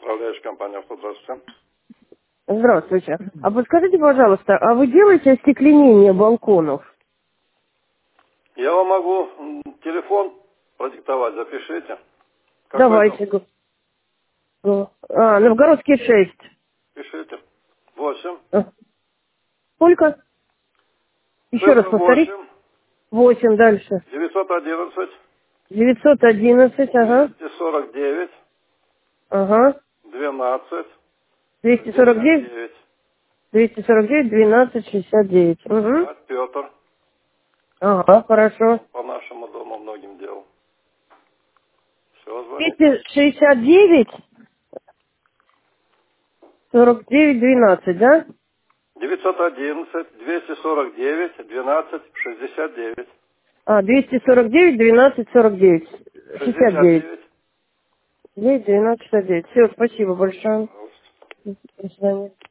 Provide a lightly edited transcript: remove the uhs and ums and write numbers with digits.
управляющая компания «Авто». Здравствуйте. Здравствуйте. А подскажите, пожалуйста, а вы делаете остекление балконов? Я вам могу телефон продиктовать, запишите. Какой дом? Давайте. Новгородский 6. Пишите. 8. Сколько? Еще раз Цифра повторить. 8. 8 дальше. 911. 911, ага. 249. Ага. 12. 249, 69. 249, 12, 69. Угу. Да, Петр. Ага, хорошо. По нашему дому многим делал. Все, звоните. 269, 49, 12, да? 911. 249. 12. 69. 249, 12, 49. 69. 69. 9, 12, 69. Все, спасибо большое. Пожалуйста. До свидания.